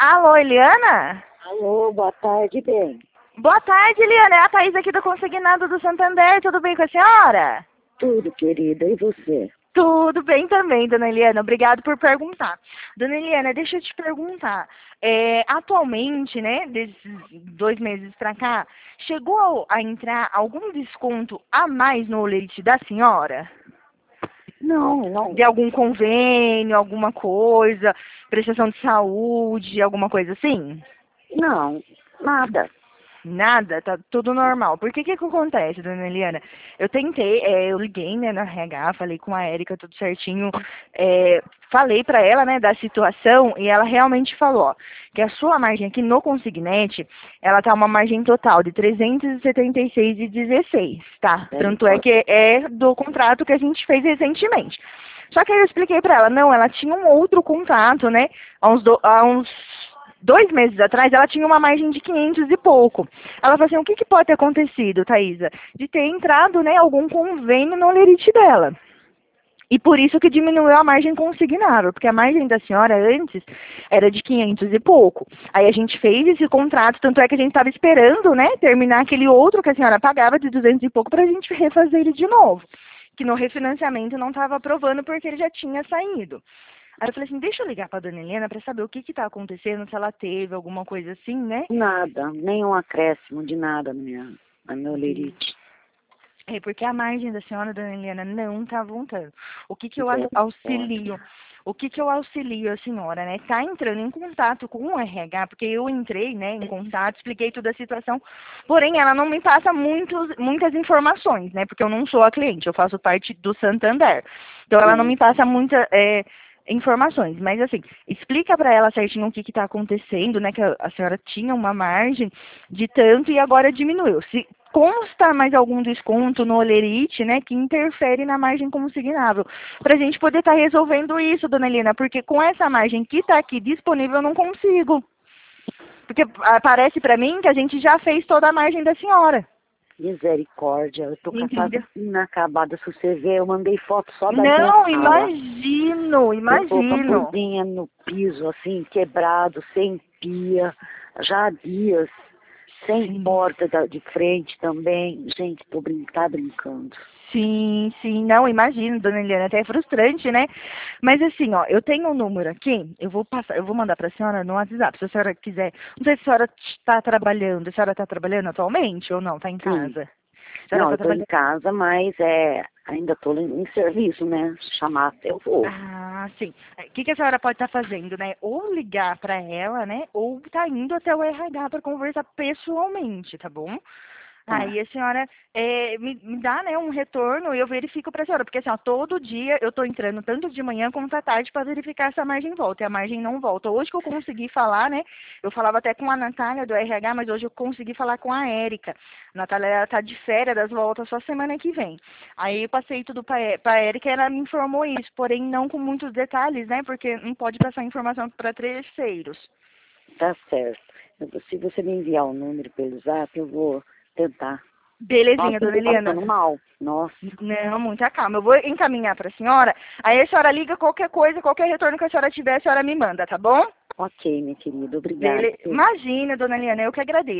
Alô, Eliana? Alô, boa tarde, bem. Boa tarde, Eliana. É a Thaís aqui do Consignado do Santander. Tudo bem com a senhora? Tudo, querida. E você? Tudo bem também, dona Eliana. Obrigado por perguntar. Dona Eliana, deixa eu te perguntar. Atualmente, né, desses 2 meses para cá, chegou a entrar algum desconto a mais no leite da senhora? Não. De algum convênio, alguma coisa, prestação de saúde, alguma coisa assim? Não, nada. Nada, tá tudo normal. Por que acontece, dona Eliana? Eu tentei, eu liguei, né, na RH, falei com a Érica, tudo certinho, falei pra ela, né, da situação, e ela realmente falou, ó, que a sua margem aqui no Consignete, ela tá uma margem total de 376,16, tá? Tanto é que é do contrato que a gente fez recentemente. Só que aí eu expliquei pra ela, não, ela tinha um outro contrato, né, há uns 2 meses atrás, ela tinha uma margem de 500 e pouco. Ela falou assim, o que pode ter acontecido, Thaisa? De ter entrado, né, algum convênio no lerite dela. E por isso que diminuiu a margem consignável, porque a margem da senhora antes era de 500 e pouco. Aí a gente fez esse contrato, tanto é que a gente estava esperando, né, terminar aquele outro que a senhora pagava de 200 e pouco para a gente refazer ele de novo. Que no refinanciamento não estava aprovando porque ele já tinha saído. Aí eu falei assim, deixa eu ligar pra dona Helena pra saber o que tá acontecendo, se ela teve alguma coisa assim, né? Nada, nenhum acréscimo de nada na meu lerite. É porque a margem da senhora, dona Helena, não tá voltando. O que eu Misericórdia. auxilio? O que eu auxilio a senhora, né? Tá entrando em contato com o RH, porque eu entrei, né, em contato, expliquei toda a situação, porém ela não me passa muitas informações, né? Porque eu não sou a cliente, eu faço parte do Santander. Então ela não me passa muita informações, mas assim, explica para ela certinho o que está acontecendo, né? Que a senhora tinha uma margem de tanto e agora diminuiu. Se consta mais algum desconto no olerite, né, que interfere na margem consignável, para a gente poder estar resolvendo isso, dona Helena, porque com essa margem que está aqui disponível eu não consigo. Porque parece para mim que a gente já fez toda a margem da senhora. Misericórdia, eu tô com a casa Entendeu? inacabada. Se você ver, eu mandei foto só da minha Não, sala. imagino. Eu tô com a cozinha no piso, assim, quebrado, sem pia, já há dias, sem porta de frente também. Gente, tá brincando. Sim, não, imagino, dona Eliana, até é frustrante, né? Mas assim, ó, eu tenho um número aqui, eu vou mandar para a senhora no WhatsApp, se a senhora quiser. Não sei se a senhora está trabalhando, a senhora está trabalhando atualmente ou não? Está em casa? Não, eu tô em casa, mas ainda tô em serviço, né? Se chamar, eu vou. Ah, sim. O que a senhora pode estar fazendo, né? Ou ligar para ela, né? Ou tá indo até o RH para conversar pessoalmente, tá bom? Tá. Aí a senhora me dá, né, um retorno e eu verifico para a senhora, porque assim, ó, todo dia eu estou entrando tanto de manhã como da tarde para verificar se a margem volta, e a margem não volta. Hoje que eu consegui falar, né, eu falava até com a Natália do RH, mas hoje eu consegui falar com a Érica. A Natália está de férias, das voltas só semana que vem. Aí eu passei tudo para a Érica e ela me informou isso, porém não com muitos detalhes, né, porque não pode passar informação para terceiros. Tá certo. Se você me enviar o número pelo zap, eu vou tentar. Belezinha, Nossa, dona eu tô Eliana. passando mal. Nossa. Não, muita calma. Eu vou encaminhar para a senhora. Aí a senhora liga qualquer coisa, qualquer retorno que a senhora tiver, a senhora me manda, tá bom? Ok, minha querida. Obrigada. Imagina, dona Eliana, eu que agradeço.